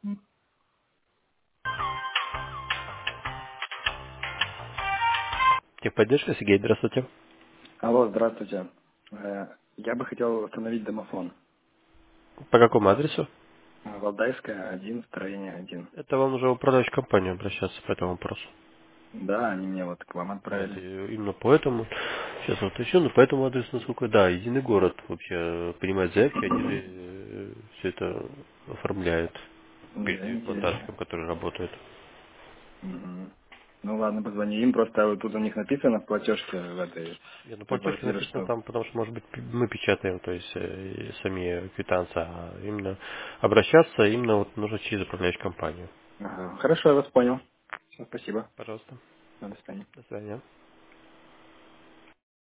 Техподдержка, Сергей, здравствуйте. Алло, здравствуйте. Я бы хотел установить домофон. По какому адресу? Валдайская, 1, строение 1. Это вам уже в управляющую компанию обращаться по этому вопросу. Да, они мне вот к вам Нет, отправили. именно по этому. Сейчас вот еще, но по этому адресу, насколько, да, единый город вообще принимает заявки, они же все это оформляют, передают Извините. монтажникам, которые работают. Мгм. Ну ладно, позвони им, просто вот тут у них написано в платежке в этой Нет, ну по платежка квартире, написано что... там, потому что, может быть, мы печатаем, то есть сами квитанции, а именно обращаться именно вот нужно через управляющую компанию. Ага. Хорошо, я вас понял. Все, спасибо. Пожалуйста. До свидания. До свидания.